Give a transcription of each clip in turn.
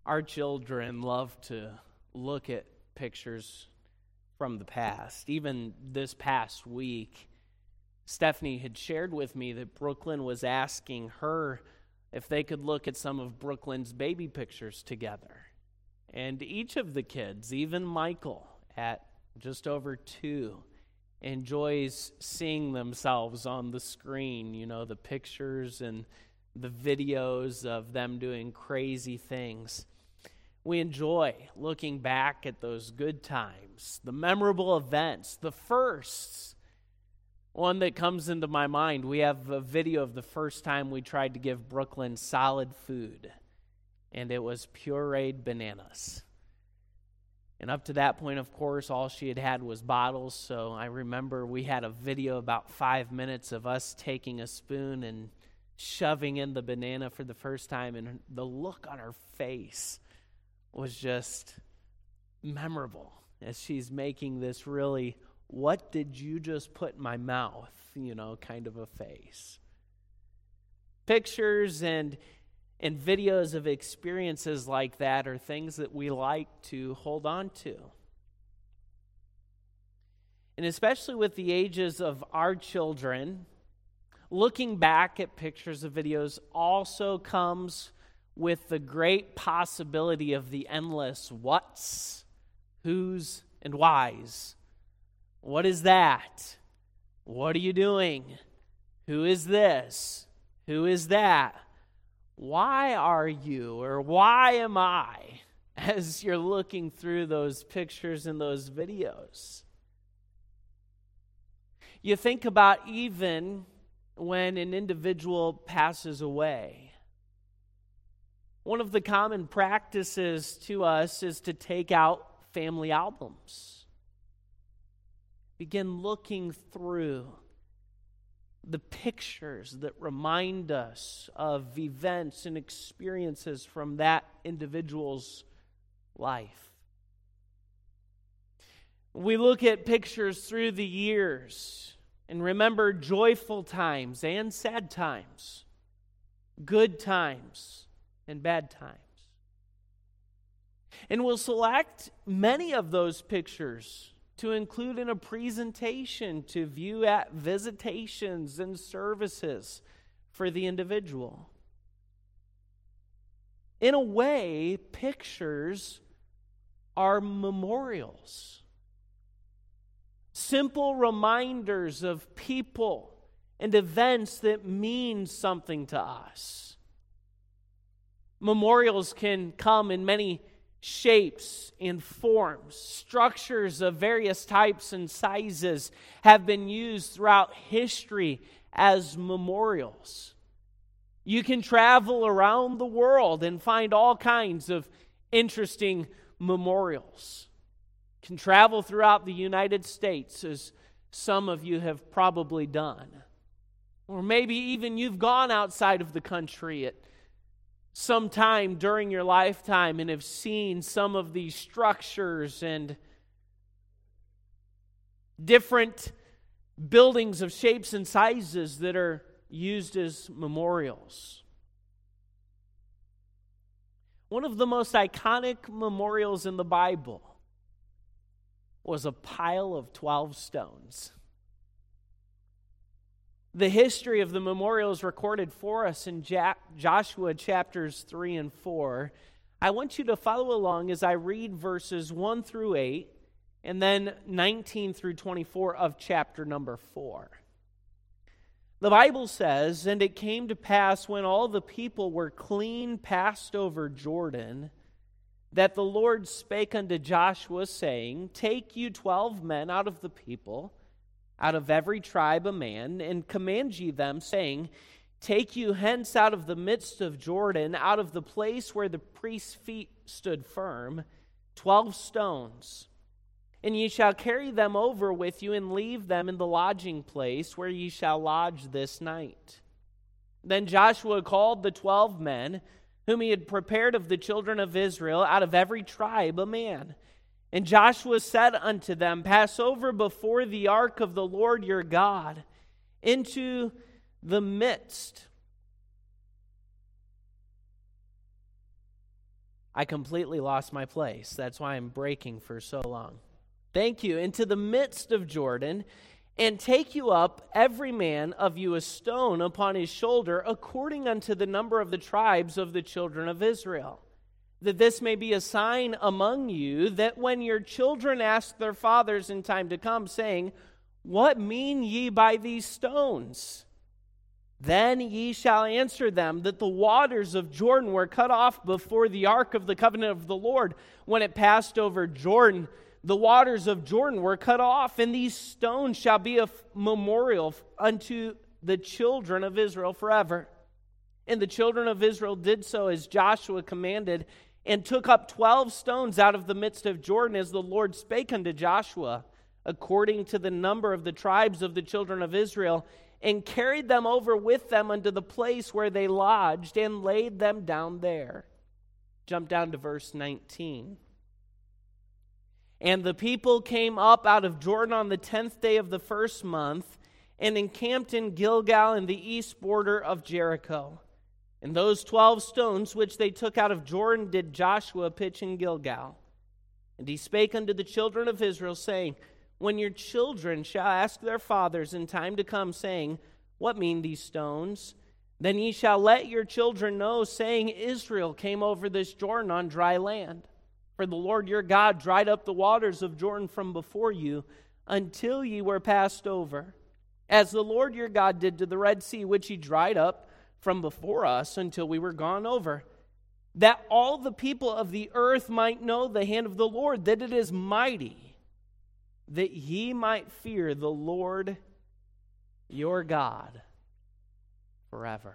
Our children love to look at pictures from the past. Even this past week, Stephanie had shared with me that Brooklyn was asking her if they could look at some of Brooklyn's baby pictures together. And each of the kids, even Michael at just over 2, enjoys seeing themselves on the screen, the pictures and the videos of them doing crazy things. We enjoy looking back at those good times, the memorable events, the firsts. One that comes into my mind, we have a video of the first time we tried to give Brooklyn solid food, and it was pureed bananas. And up to that point, of course, all she had was bottles, so I remember we had a video about 5 minutes of us taking a spoon and shoving in the banana for the first time, and the look on her face was just memorable as she's making this really, what did you just put in my mouth, kind of a face. Pictures and videos of experiences like that are things that we like to hold on to. And especially with the ages of our children, looking back at pictures of videos also comes with the great possibility of the endless whats, whos, and whys. What is that? What are you doing? Who is this? Who is that? Why are you, or why am I, as you're looking through those pictures and those videos? You think about even when an individual passes away. One of the common practices to us is to take out family albums. Begin looking through the pictures that remind us of events and experiences from that individual's life. We look at pictures through the years and remember joyful times and sad times, good times and bad times. And we'll select many of those pictures to include in a presentation to view at visitations and services for the individual. In a way, pictures are memorials. Simple reminders of people and events that mean something to us. Memorials can come in many shapes and forms. Structures of various types and sizes have been used throughout history as memorials. You can travel around the world and find all kinds of interesting memorials. You can travel throughout the United States, as some of you have probably done. Or maybe even you've gone outside of the country at some time during your lifetime and have seen some of these structures and different buildings of shapes and sizes that are used as memorials. One of the most iconic memorials in the Bible was a pile of 12 stones. The history of the memorial is recorded for us in Joshua chapters 3 and 4. I want you to follow along as I read verses 1 through 8 and then 19 through 24 of chapter number 4. The Bible says, "And it came to pass when all the people were clean passed over Jordan, that the Lord spake unto Joshua, saying, Take you 12 men out of the people, out of every tribe a man, and command ye them, saying, Take you hence out of the midst of Jordan, out of the place where the priest's feet stood firm, 12 stones. And ye shall carry them over with you, and leave them in the lodging place where ye shall lodge this night. Then Joshua called the 12 men, whom he had prepared of the children of Israel, out of every tribe a man. And Joshua said unto them, Pass over before the ark of the Lord your God into the midst. I completely lost my place. That's why I'm breaking for so long. Thank you. Into the midst of Jordan, and take you up every man of you a stone upon his shoulder, according unto the number of the tribes of the children of Israel. That this may be a sign among you, that when your children ask their fathers in time to come, saying, What mean ye by these stones? Then ye shall answer them that the waters of Jordan were cut off before the ark of the covenant of the Lord. When it passed over Jordan, the waters of Jordan were cut off, and these stones shall be a memorial unto the children of Israel forever. And the children of Israel did so as Joshua commanded, and took up 12 stones out of the midst of Jordan, as the Lord spake unto Joshua, according to the number of the tribes of the children of Israel, and carried them over with them unto the place where they lodged, and laid them down there. Jump down to verse 19. And the people came up out of Jordan on the 10th day of the first month, and encamped in Gilgal in the east border of Jericho. And those 12 stones which they took out of Jordan did Joshua pitch in Gilgal. And he spake unto the children of Israel, saying, When your children shall ask their fathers in time to come, saying, What mean these stones? Then ye shall let your children know, saying, Israel came over this Jordan on dry land. For the Lord your God dried up the waters of Jordan from before you, until ye were passed over. As the Lord your God did to the Red Sea, which he dried up from before us, until we were gone over. That all the people of the earth might know the hand of the Lord, that it is mighty, that ye might fear the Lord your God forever.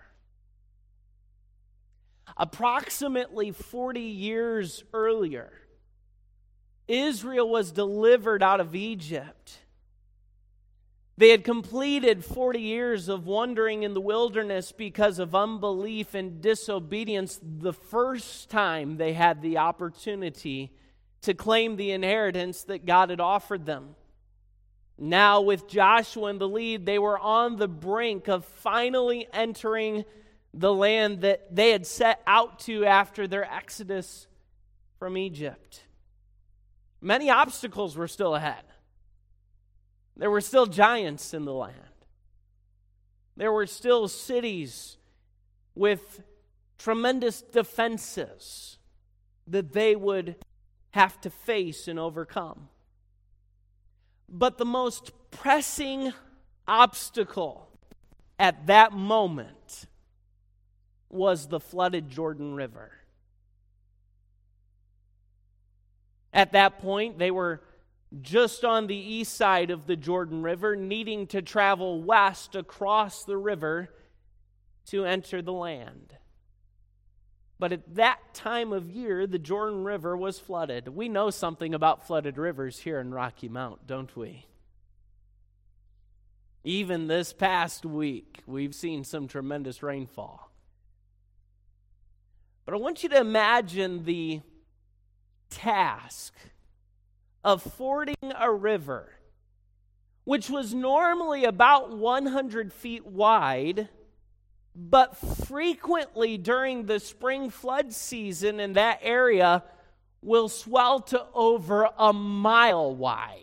Approximately 40 years earlier, Israel was delivered out of Egypt. They had completed 40 years of wandering in the wilderness because of unbelief and disobedience the first time they had the opportunity to claim the inheritance that God had offered them. Now, with Joshua in the lead, they were on the brink of finally entering the land that they had set out to after their exodus from Egypt. Many obstacles were still ahead. There were still giants in the land. There were still cities with tremendous defenses that they would have to face and overcome. But the most pressing obstacle at that moment was the flooded Jordan River. At that point, they were just on the east side of the Jordan River, needing to travel west across the river to enter the land. But at that time of year, the Jordan River was flooded. We know something about flooded rivers here in Rocky Mount, don't we? Even this past week, we've seen some tremendous rainfall. But I want you to imagine the task of fording a river, which was normally about 100 feet wide, but frequently during the spring flood season in that area will swell to over a mile wide.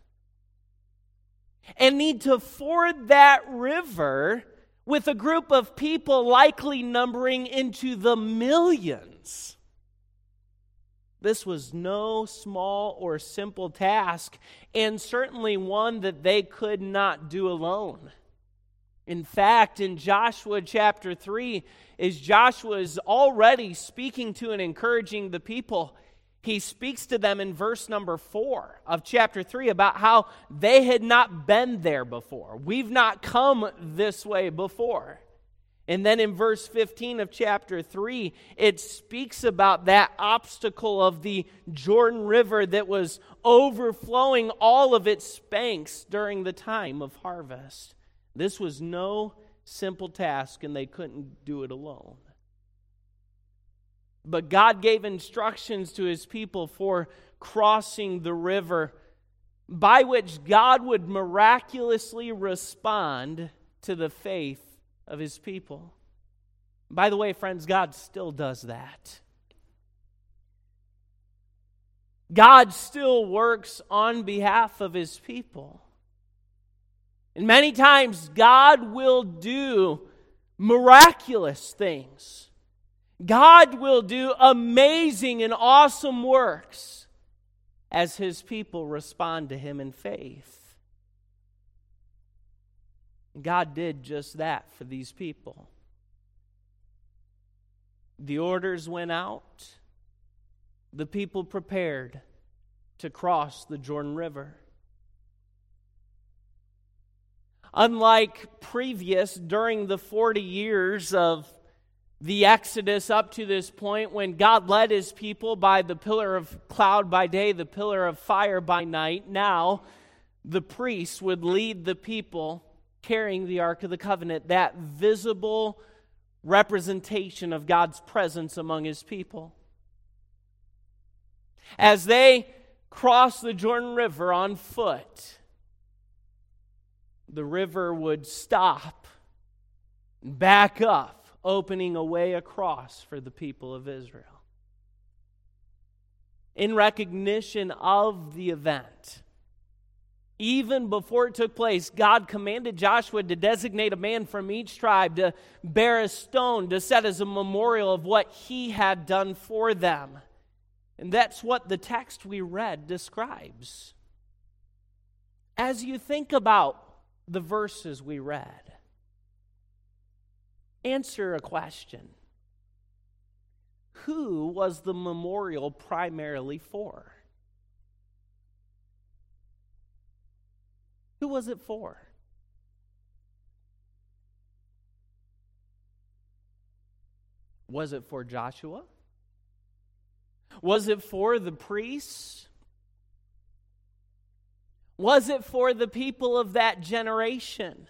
And need to ford that river with a group of people likely numbering into the millions. This was no small or simple task, and certainly one that they could not do alone. In fact, in Joshua chapter 3, as Joshua is already speaking to and encouraging the people, he speaks to them in verse number 4 of chapter 3 about how they had not been there before. We've not come this way before. And then in verse 15 of chapter 3, it speaks about that obstacle of the Jordan River that was overflowing all of its banks during the time of harvest. This was no simple task, and they couldn't do it alone. But God gave instructions to his people for crossing the river, by which God would miraculously respond to the faith of his people. By the way, friends, God still does that. God still works on behalf of His people. And many times God will do miraculous things. God will do amazing and awesome works as His people respond to Him in faith. God did just that for these people. The orders went out. The people prepared to cross the Jordan River. Unlike previous, during the 40 years of the Exodus up to this point, when God led His people by the pillar of cloud by day, the pillar of fire by night, now the priests would lead the people carrying the Ark of the Covenant, that visible representation of God's presence among His people. As they crossed the Jordan River on foot, the river would stop and back up, opening a way across for the people of Israel. In recognition of the event, even before it took place, God commanded Joshua to designate a man from each tribe to bear a stone to set as a memorial of what he had done for them. And that's what the text we read describes. As you think about the verses we read, answer a question. Who was the memorial primarily for? Who was it for? Was it for Joshua? Was it for the priests? Was it for the people of that generation?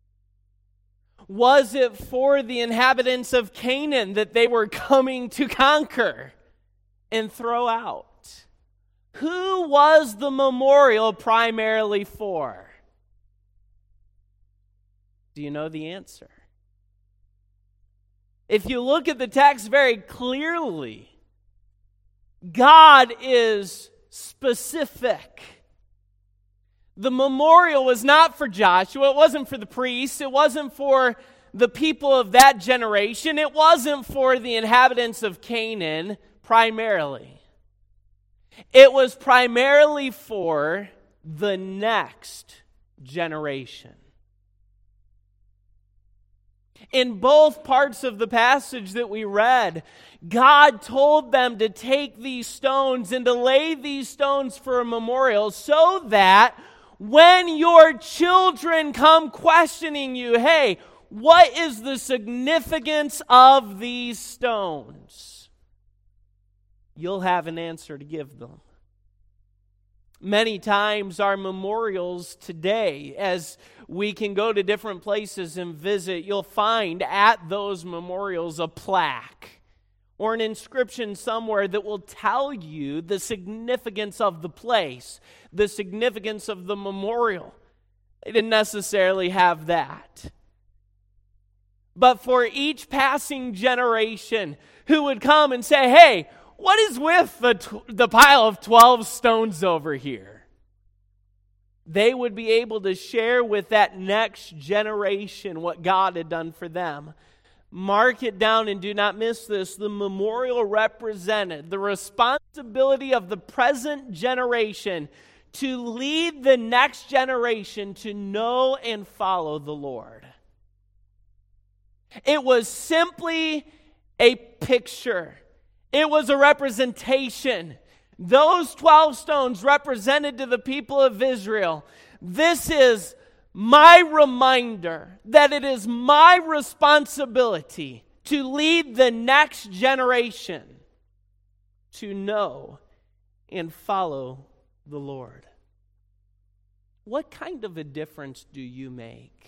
Was it for the inhabitants of Canaan that they were coming to conquer and throw out? Who was the memorial primarily for? Do you know the answer? If you look at the text very clearly, God is specific. The memorial was not for Joshua. It wasn't for the priests. It wasn't for the people of that generation. It wasn't for the inhabitants of Canaan primarily. It was primarily for the next generation. In both parts of the passage that we read, God told them to take these stones and to lay these stones for a memorial so that when your children come questioning you, hey, what is the significance of these stones? You'll have an answer to give them. Many times our memorials today, as we can go to different places and visit, you'll find at those memorials a plaque or an inscription somewhere that will tell you the significance of the place, the significance of the memorial. They didn't necessarily have that. But for each passing generation who would come and say, hey, what is with the pile of 12 stones over here? They would be able to share with that next generation what God had done for them. Mark it down and do not miss this. The memorial represented the responsibility of the present generation to lead the next generation to know and follow the Lord. It was simply a picture. It was a representation. Those 12 stones represented to the people of Israel. This is my reminder that it is my responsibility to lead the next generation to know and follow the Lord. What kind of a difference do you make?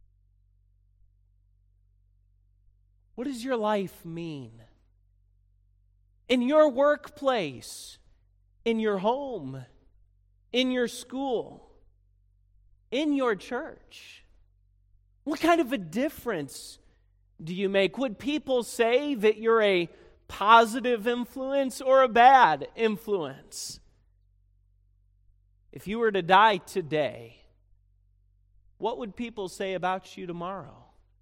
What does your life mean? In your workplace, in your home, in your school, in your church. What kind of a difference do you make? Would people say that you're a positive influence or a bad influence? If you were to die today, what would people say about you tomorrow?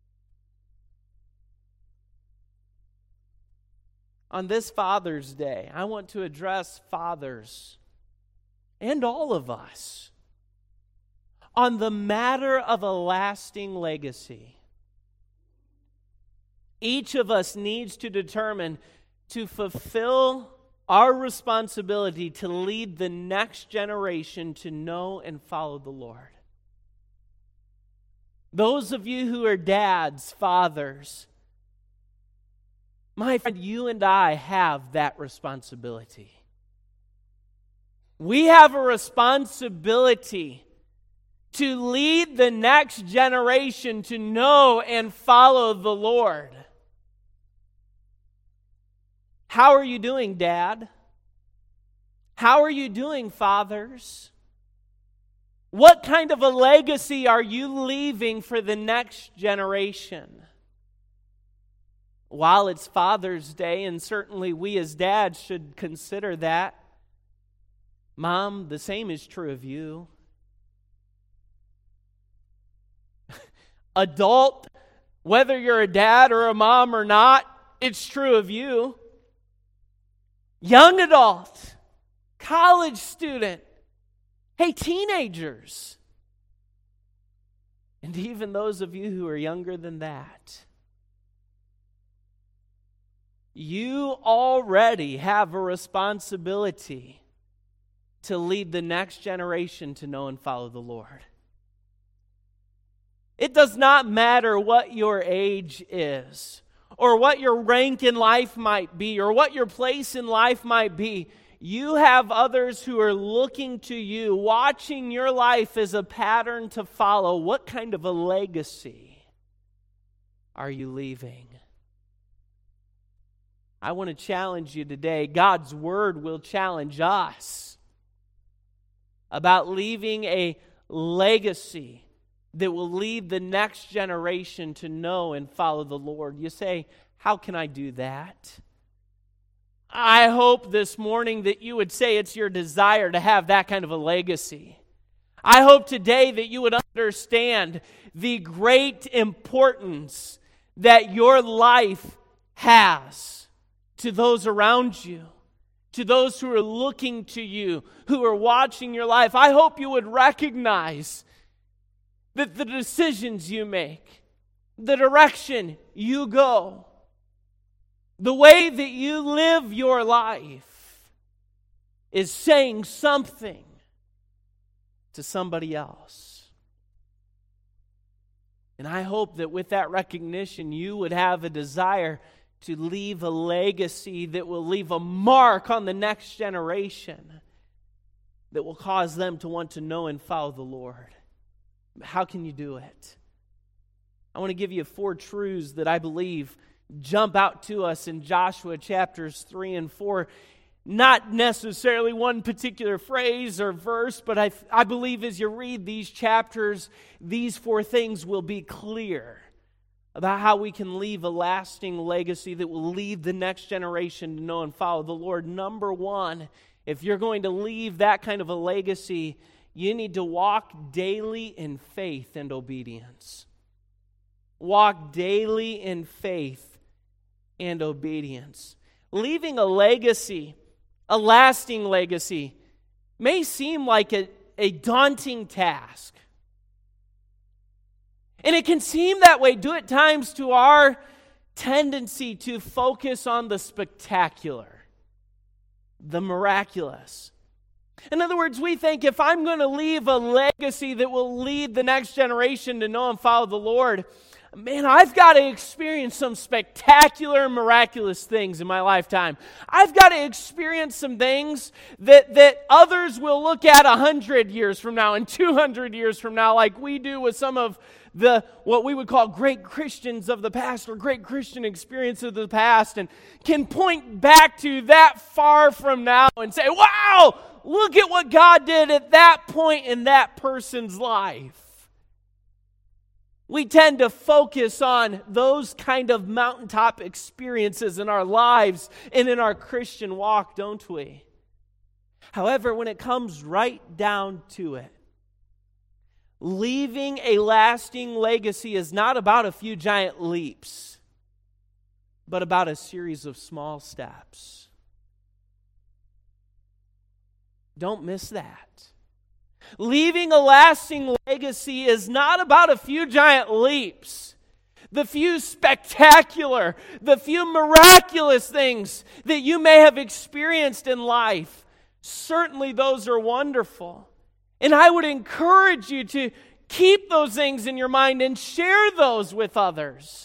On this Father's Day, I want to address fathers and all of us on the matter of a lasting legacy. Each of us needs to determine to fulfill our responsibility to lead the next generation to know and follow the Lord. Those of you who are dads, fathers, my friend, you and I have that responsibility. We have a responsibility to lead the next generation to know and follow the Lord. How are you doing, Dad? How are you doing, fathers? What kind of a legacy are you leaving for the next generation? While it's Father's Day, and certainly we as dads should consider that, Mom, the same is true of you. Adult, whether you're a dad or a mom or not, it's true of you. Young adult, college student, hey, teenagers, and even those of you who are younger than that. You already have a responsibility to lead the next generation to know and follow the Lord. It does not matter what your age is, or what your rank in life might be, or what your place in life might be. You have others who are looking to you, watching your life as a pattern to follow. What kind of a legacy are you leaving? I want to challenge you today. God's Word will challenge us about leaving a legacy that will lead the next generation to know and follow the Lord. You say, how can I do that? I hope this morning that you would say it's your desire to have that kind of a legacy. I hope today that you would understand the great importance that your life has to those around you, to those who are looking to you, who are watching your life. I hope you would recognize that the decisions you make, the direction you go, the way that you live your life is saying something to somebody else. And I hope that with that recognition, you would have a desire to leave a legacy that will leave a mark on the next generation that will cause them to want to know and follow the Lord. How can you do it? I want to give you 4 truths that I believe jump out to us in Joshua chapters 3 and 4. Not necessarily one particular phrase or verse, but I believe as you read these chapters, these 4 things will be clear about how we can leave a lasting legacy that will lead the next generation to know and follow the Lord. Number 1, if you're going to leave that kind of a legacy, you need to walk daily in faith and obedience. Walk daily in faith and obedience. Leaving a legacy, a lasting legacy, may seem like a daunting task. And it can seem that way due at times to our tendency to focus on the spectacular, the miraculous. In other words, we think if I'm going to leave a legacy that will lead the next generation to know and follow the Lord, man, I've got to experience some spectacular, miraculous things in my lifetime. I've got to experience some things that others will look at 100 years from now and 200 years from now, like we do with some of what we would call great Christians of the past or great Christian experience of the past, and can point back to that far from now and say, wow, look at what God did at that point in that person's life. We tend to focus on those kind of mountaintop experiences in our lives and in our Christian walk, don't we? However, when it comes right down to it, leaving a lasting legacy is not about a few giant leaps, but about a series of small steps. Don't miss that. Leaving a lasting legacy is not about a few giant leaps, the few spectacular, the few miraculous things that you may have experienced in life. Certainly those are wonderful. And I would encourage you to keep those things in your mind and share those with others.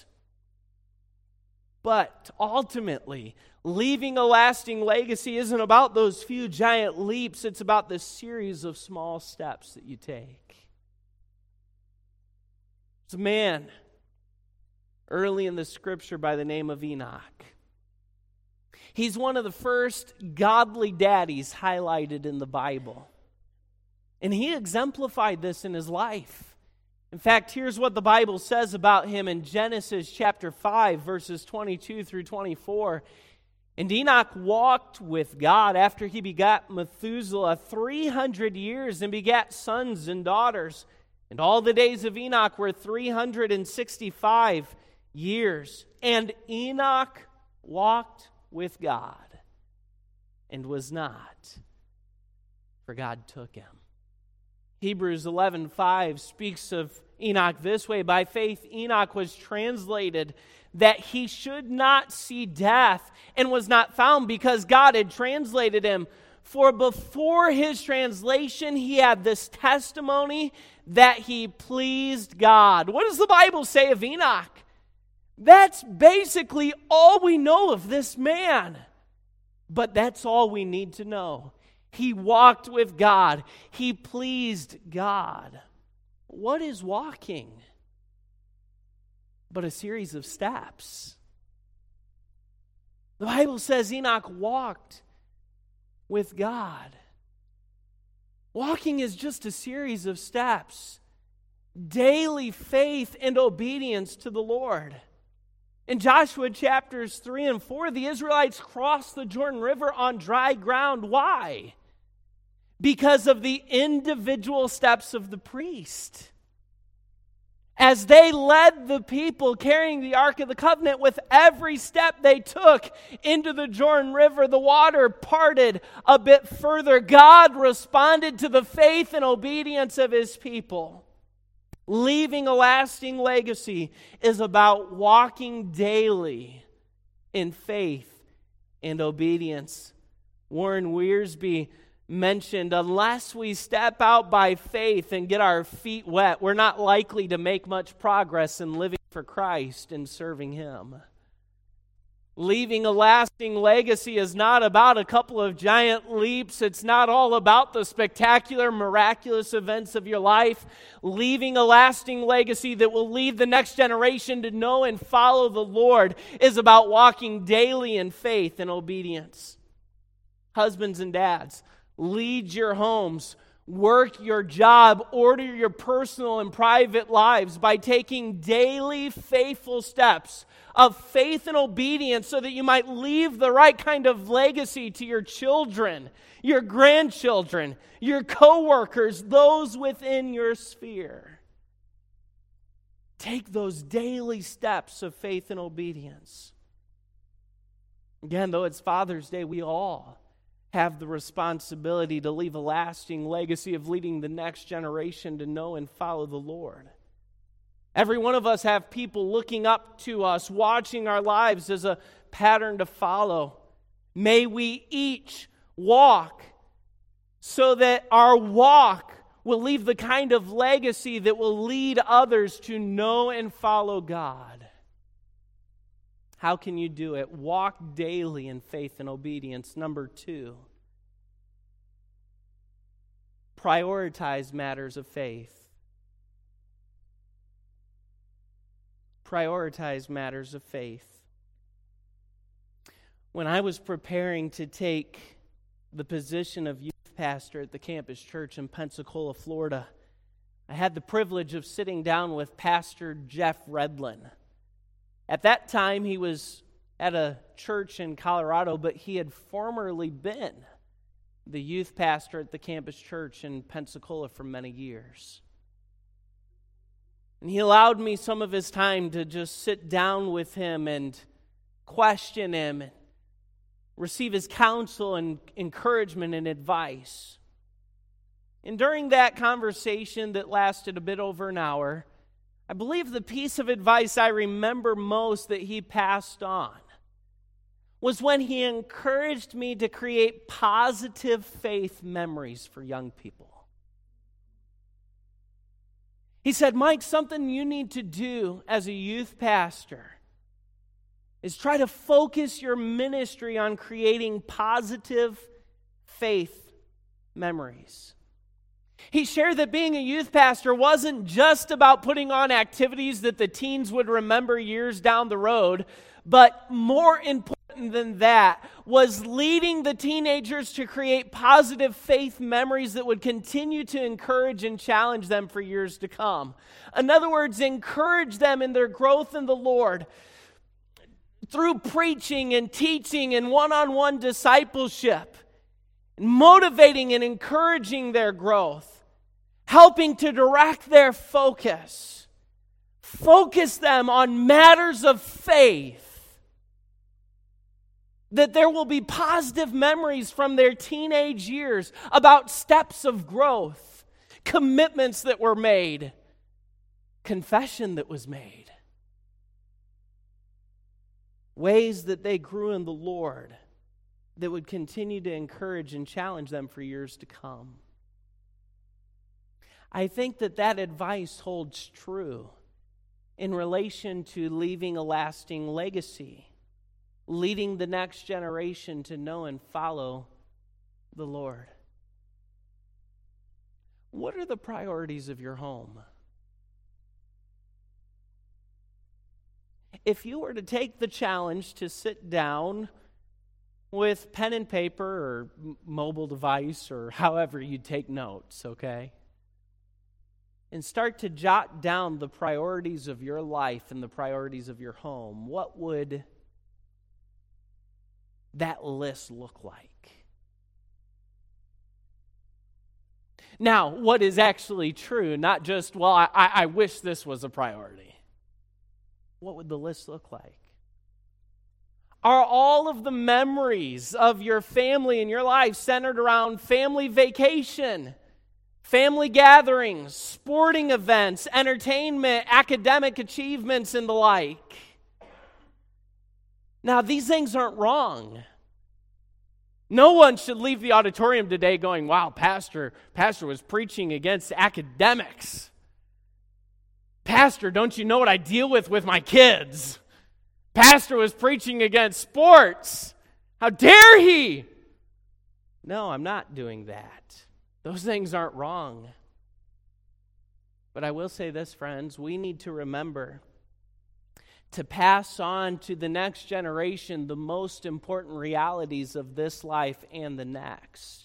But ultimately, leaving a lasting legacy isn't about those few giant leaps. It's about the series of small steps that you take. There's a man early in the Scripture by the name of Enoch. He's one of the first godly daddies highlighted in the Bible. And he exemplified this in his life. In fact, here's what the Bible says about him in Genesis chapter 5, verses 22 through 24. And Enoch walked with God after he begat Methuselah 300 years and begat sons and daughters. And all the days of Enoch were 365 years. And Enoch walked with God and was not, for God took him. Hebrews 11:5 speaks of Enoch this way: by faith Enoch was translated that he should not see death, and was not found because God had translated him. For before his translation he had this testimony that he pleased God. What does the Bible say of Enoch? That's basically all we know of this man. But that's all we need to know. He walked with God. He pleased God. What is walking but a series of steps? The Bible says Enoch walked with God. Walking is just a series of steps. Daily faith and obedience to the Lord. In Joshua chapters 3 and 4, the Israelites crossed the Jordan River on dry ground. Why? Because of the individual steps of the priest. As they led the people carrying the Ark of the Covenant, with every step they took into the Jordan River, the water parted a bit further. God responded to the faith and obedience of His people. Leaving a lasting legacy is about walking daily in faith and obedience. Warren Wiersbe mentioned, unless we step out by faith and get our feet wet, we're not likely to make much progress in living for Christ and serving Him. Leaving a lasting legacy is not about a couple of giant leaps. It's not all about the spectacular, miraculous events of your life. Leaving a lasting legacy that will lead the next generation to know and follow the Lord is about walking daily in faith and obedience. Husbands and dads, lead your homes, work your job, order your personal and private lives by taking daily faithful steps of faith and obedience so that you might leave the right kind of legacy to your children, your grandchildren, your co-workers, those within your sphere. Take those daily steps of faith and obedience. Again, though it's Father's Day, we all have the responsibility to leave a lasting legacy of leading the next generation to know and follow the Lord. Every one of us have people looking up to us, watching our lives as a pattern to follow. May we each walk so that our walk will leave the kind of legacy that will lead others to know and follow God. How can you do it? Walk daily in faith and obedience. Number 2, prioritize matters of faith. Prioritize matters of faith. When I was preparing to take the position of youth pastor at the campus church in Pensacola, Florida, I had the privilege of sitting down with Pastor Jeff Redlin. At that time, he was at a church in Colorado, but he had formerly been the youth pastor at the campus church in Pensacola for many years. And he allowed me some of his time to just sit down with him and question him, and receive his counsel and encouragement and advice. And during that conversation that lasted a bit over an hour, I believe the piece of advice I remember most that he passed on was when he encouraged me to create positive faith memories for young people. He said, Mike, something you need to do as a youth pastor is try to focus your ministry on creating positive faith memories. He shared that being a youth pastor wasn't just about putting on activities that the teens would remember years down the road, but more important than that was leading the teenagers to create positive faith memories that would continue to encourage and challenge them for years to come. In other words, encourage them in their growth in the Lord through preaching and teaching and one-on-one discipleship, motivating and encouraging their growth, helping to direct their focus them on matters of faith, that there will be positive memories from their teenage years about steps of growth, commitments that were made, confession that was made, ways that they grew in the Lord that would continue to encourage and challenge them for years to come. I think that advice holds true in relation to leaving a lasting legacy, leading the next generation to know and follow the Lord. What are the priorities of your home? If you were to take the challenge to sit down with pen and paper or mobile device or however you take notes, okay? And start to jot down the priorities of your life and the priorities of your home, what would that list look like? Now, what is actually true, not just, well, I wish this was a priority. What would the list look like? Are all of the memories of your family and your life centered around family vacation, family gatherings, sporting events, entertainment, academic achievements, and the like? Now, these things aren't wrong. No one should leave the auditorium today going, wow, Pastor was preaching against academics. Pastor, don't you know what I deal with my kids? Pastor was preaching against sports. How dare he? No, I'm not doing that. Those things aren't wrong. But I will say this, friends, we need to remember to pass on to the next generation the most important realities of this life and the next.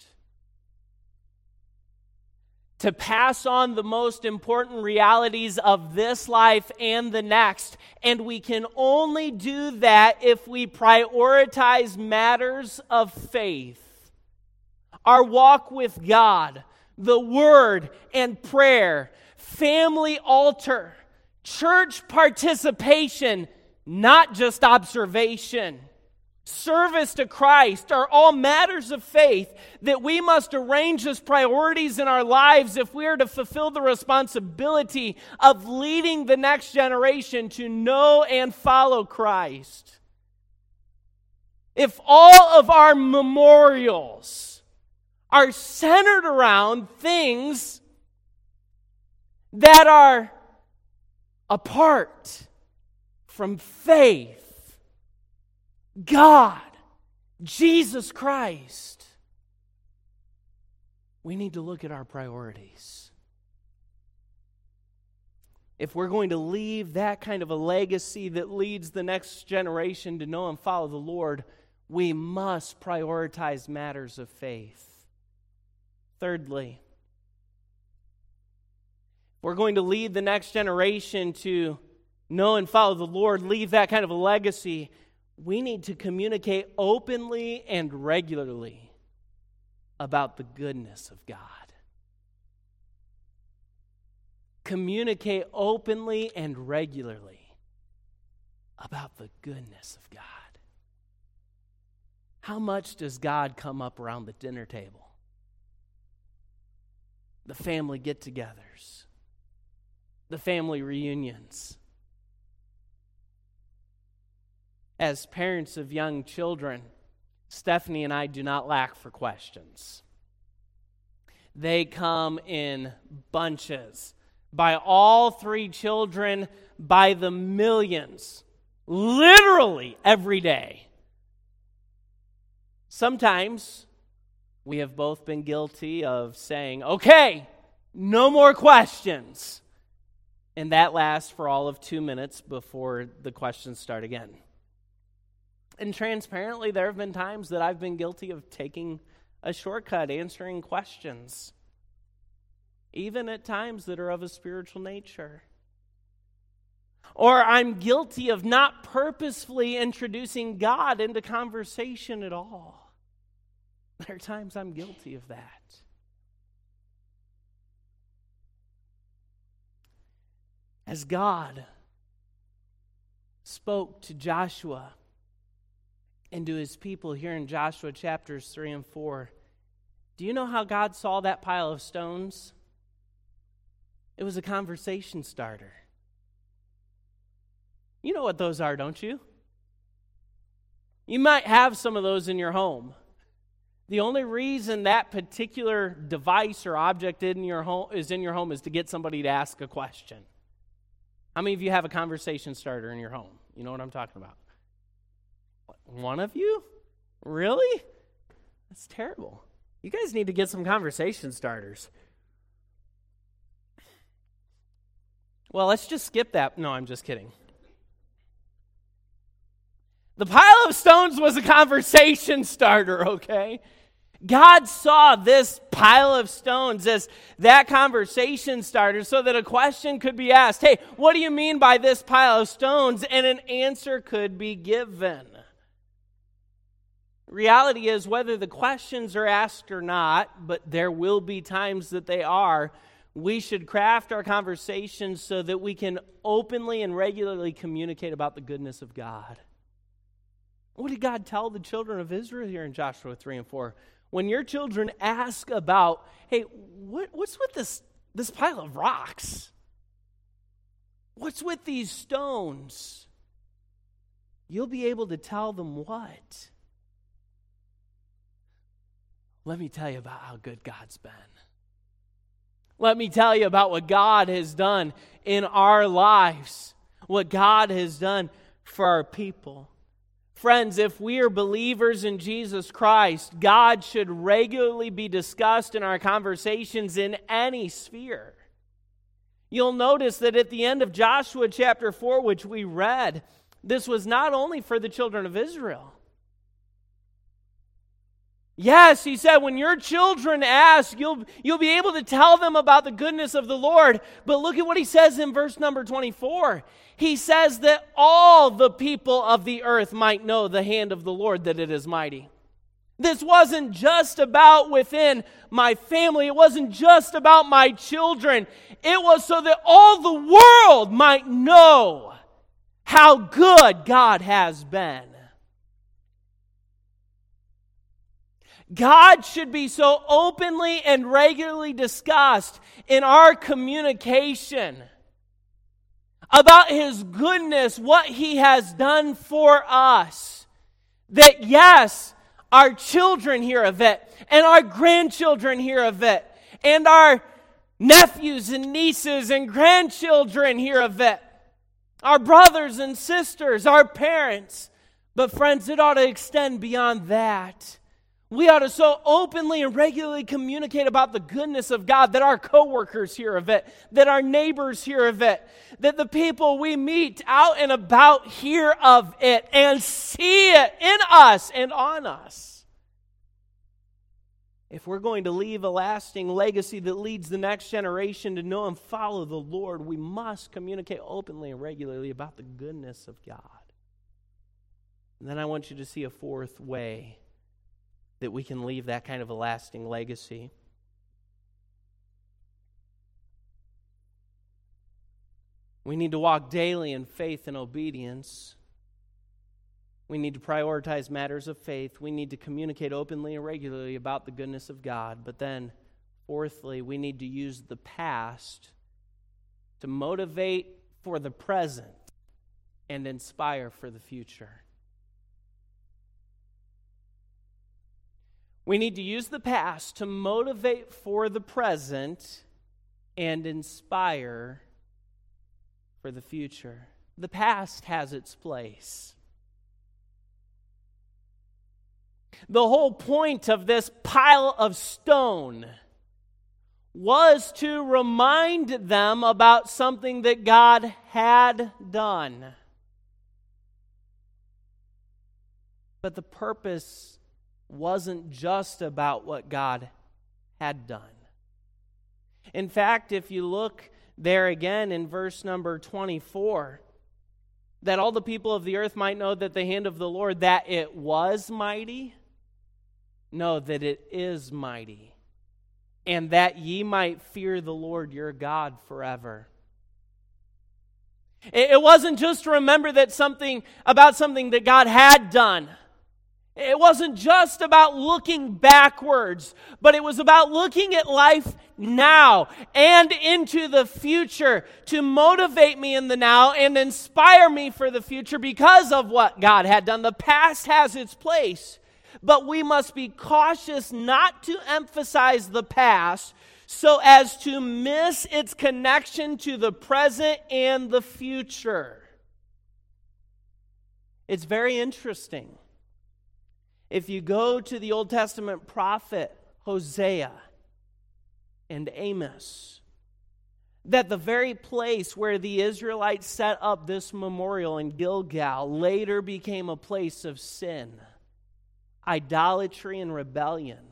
To pass on the most important realities of this life and the next. And we can only do that if we prioritize matters of faith. Our walk with God, the Word and prayer, family altar, church participation, not just observation, service to Christ are all matters of faith that we must arrange as priorities in our lives if we are to fulfill the responsibility of leading the next generation to know and follow Christ. If all of our memorials are centered around things that are apart from faith, God, Jesus Christ, we need to look at our priorities. If we're going to leave that kind of a legacy that leads the next generation to know and follow the Lord, we must prioritize matters of faith. Thirdly, if we're going to lead the next generation to know and follow the Lord, leave that kind of a legacy, we need to communicate openly and regularly about the goodness of God. Communicate openly and regularly about the goodness of God. How much does God come up around the dinner table? The family get-togethers, the family reunions. As parents of young children, Stephanie and I do not lack for questions. They come in bunches. By all 3 children, by the millions, literally every day. Sometimes we have both been guilty of saying, okay, no more questions. And that lasts for all of 2 minutes before the questions start again. And transparently, there have been times that I've been guilty of taking a shortcut, answering questions, even at times that are of a spiritual nature. Or I'm guilty of not purposefully introducing God into conversation at all. There are times I'm guilty of that. As God spoke to Joshua and to his people here in Joshua chapters 3 and 4, do you know how God saw that pile of stones? It was a conversation starter. You know what those are, don't you? You might have some of those in your home. The only reason that particular device or object is in your home is to get somebody to ask a question. How many of you have a conversation starter in your home? You know what I'm talking about? One of you? Really? That's terrible. You guys need to get some conversation starters. Well, let's just skip that. No, I'm just kidding. The pile of stones was a conversation starter, okay? God saw this pile of stones as that conversation starter so that a question could be asked. Hey, what do you mean by this pile of stones? And an answer could be given. Reality is, whether the questions are asked or not, but there will be times that they are, we should craft our conversations so that we can openly and regularly communicate about the goodness of God. What did God tell the children of Israel here in Joshua 3 and 4? When your children ask about, hey, what's with this pile of rocks? What's with these stones? You'll be able to tell them what? Let me tell you about how good God's been. Let me tell you about what God has done in our lives, what God has done for our people. Friends, if we are believers in Jesus Christ, God should regularly be discussed in our conversations in any sphere. You'll notice that at the end of Joshua chapter 4, which we read, this was not only for the children of Israel. Yes, he said, when your children ask, you'll be able to tell them about the goodness of the Lord. But look at what he says in verse number 24. He says that all the people of the earth might know the hand of the Lord, that it is mighty. This wasn't just about within my family. It wasn't just about my children. It was so that all the world might know how good God has been. God should be so openly and regularly discussed in our communication about His goodness, what He has done for us, that yes, our children hear of it, and our grandchildren hear of it, and our nephews and nieces and grandchildren hear of it, our brothers and sisters, our parents. But friends, it ought to extend beyond that. We ought to so openly and regularly communicate about the goodness of God that our coworkers hear of it, that our neighbors hear of it, that the people we meet out and about hear of it and see it in us and on us. If we're going to leave a lasting legacy that leads the next generation to know and follow the Lord, we must communicate openly and regularly about the goodness of God. And then I want you to see a fourth way that we can leave that kind of a lasting legacy. We need to walk daily in faith and obedience. We need to prioritize matters of faith. We need to communicate openly and regularly about the goodness of God. But then, fourthly, we need to use the past to motivate for the present and inspire for the future. We need to use the past to motivate for the present and inspire for the future. The past has its place. The whole point of this pile of stone was to remind them about something that God had done. But the purpose wasn't just about what God had done. In fact, if you look there again in verse number 24, that all the people of the earth might know that the hand of the Lord, that it was mighty. No, that it is mighty. And that ye might fear the Lord your God forever. It wasn't just to remember that something that God had done. It wasn't just about looking backwards, but it was about looking at life now and into the future to motivate me in the now and inspire me for the future because of what God had done. The past has its place, but we must be cautious not to emphasize the past so as to miss its connection to the present and the future. It's very interesting. If you go to the Old Testament prophet Hosea and Amos, that the very place where the Israelites set up this memorial in Gilgal later became a place of sin, idolatry, and rebellion.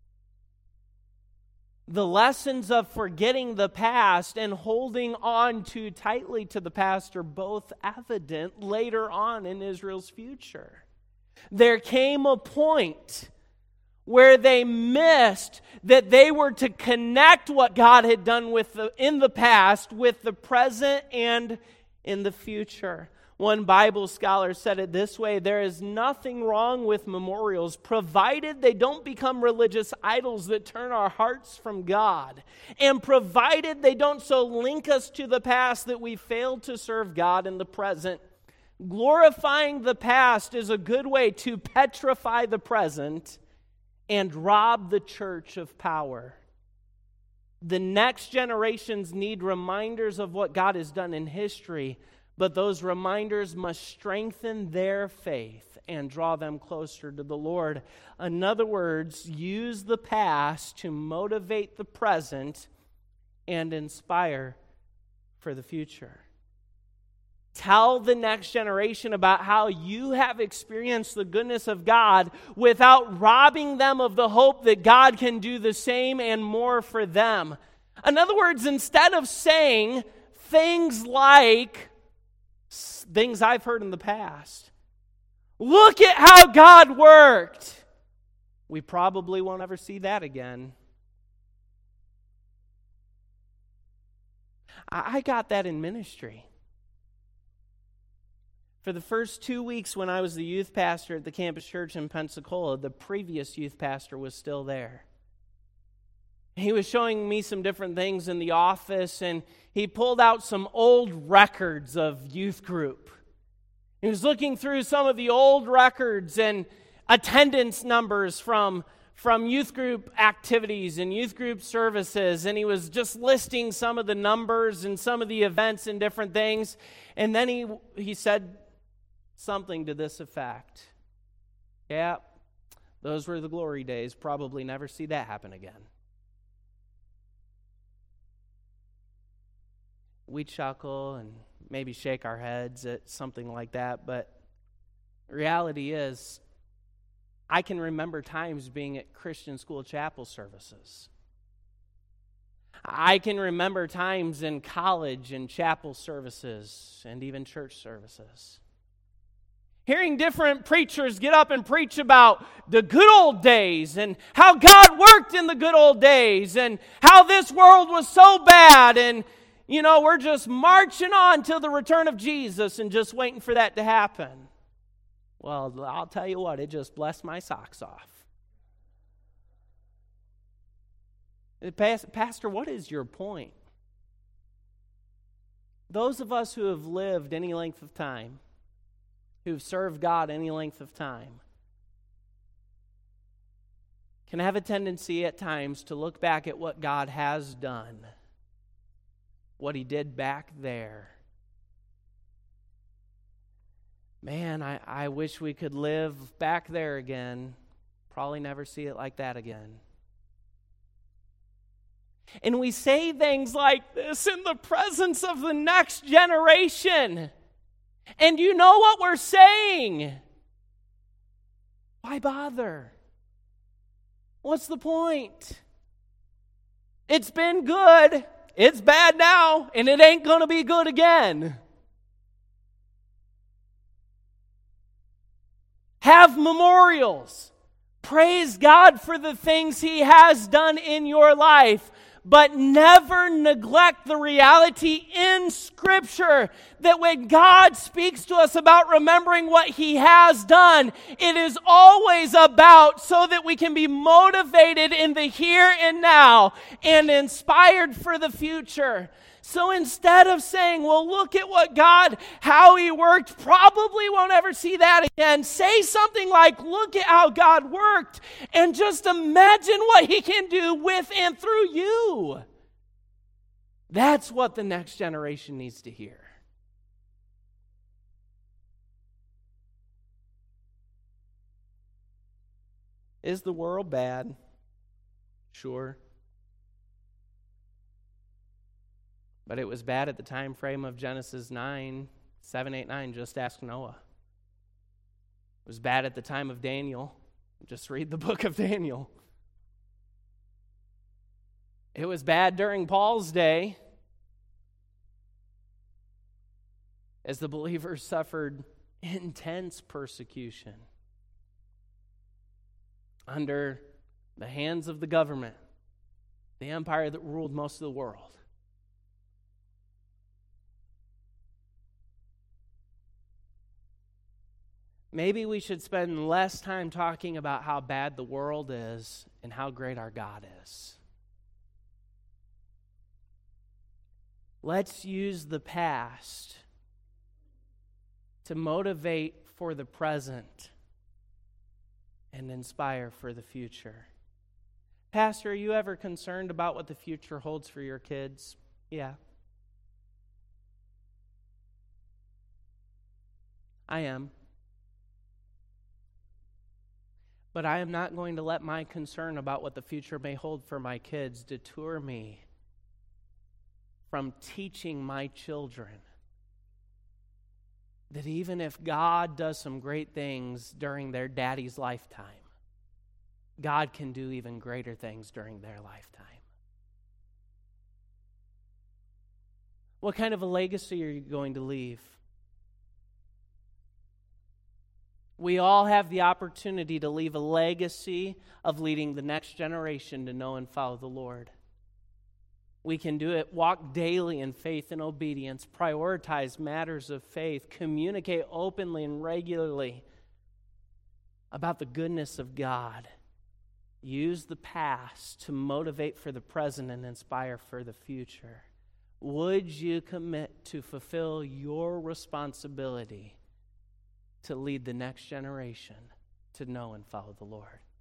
The lessons of forgetting the past and holding on too tightly to the past are both evident later on in Israel's future. There came a point where they missed that they were to connect what God had done in the past with the present and in the future. One Bible scholar said it this way: there is nothing wrong with memorials, provided they don't become religious idols that turn our hearts from God, and provided they don't so link us to the past that we fail to serve God in the present. Glorifying the past is a good way to petrify the present and rob the church of power. The next generations need reminders of what God has done in history, but those reminders must strengthen their faith and draw them closer to the Lord. In other words, use the past to motivate the present and inspire for the future. Tell the next generation about how you have experienced the goodness of God without robbing them of the hope that God can do the same and more for them. In other words, instead of saying things like things I've heard in the past, look at how God worked, we probably won't ever see that again. I got that in ministry. For the first 2 weeks when I was the youth pastor at the campus church in Pensacola, the previous youth pastor was still there. He was showing me some different things in the office, and he pulled out some old records of youth group. He was looking through some of the old records and attendance numbers from youth group activities and youth group services, and he was just listing some of the numbers and some of the events and different things. And then he said something to this effect: yeah, those were the glory days. Probably never see that happen again. We chuckle and maybe shake our heads at something like that, but the reality is, I can remember times being at Christian school chapel services. I can remember times in college and chapel services and even church services. Hearing different preachers get up and preach about the good old days and how God worked in the good old days and how this world was so bad and, we're just marching on till the return of Jesus and just waiting for that to happen. Well, I'll tell you what, it just blessed my socks off. Pastor, what is your point? Those of us who have lived any length of time, who've served God any length of time, can have a tendency at times to look back at what God has done, what He did back there. Man, I wish we could live back there again. Probably never see it like that again. And we say things like this in the presence of the next generation. And you know what we're saying? Why bother? What's the point? It's been good. It's bad now, and it ain't going to be good again. Have memorials. Praise God for the things He has done in your life. But never neglect the reality in Scripture that when God speaks to us about remembering what He has done, it is always about so that we can be motivated in the here and now and inspired for the future. So instead of saying, well, look at what God, how He worked, probably won't ever see that again, say something like, look at how God worked, and just imagine what He can do with and through you. That's what the next generation needs to hear. Is the world bad? Sure. But it was bad at the time frame of Genesis 9, 7, 8, 9. Just ask Noah. It was bad at the time of Daniel. Just read the book of Daniel. It was bad during Paul's day as the believers suffered intense persecution under the hands of the government, the empire that ruled most of the world. Maybe we should spend less time talking about how bad the world is and how great our God is. Let's use the past to motivate for the present and inspire for the future. Pastor, are you ever concerned about what the future holds for your kids? Yeah. I am. But I am not going to let my concern about what the future may hold for my kids deter me from teaching my children that even if God does some great things during their daddy's lifetime, God can do even greater things during their lifetime. What kind of a legacy are you going to leave? We all have the opportunity to leave a legacy of leading the next generation to know and follow the Lord. We can do it, walk daily in faith and obedience, prioritize matters of faith, communicate openly and regularly about the goodness of God. Use the past to motivate for the present and inspire for the future. Would you commit to fulfill your responsibility to lead the next generation to know and follow the Lord?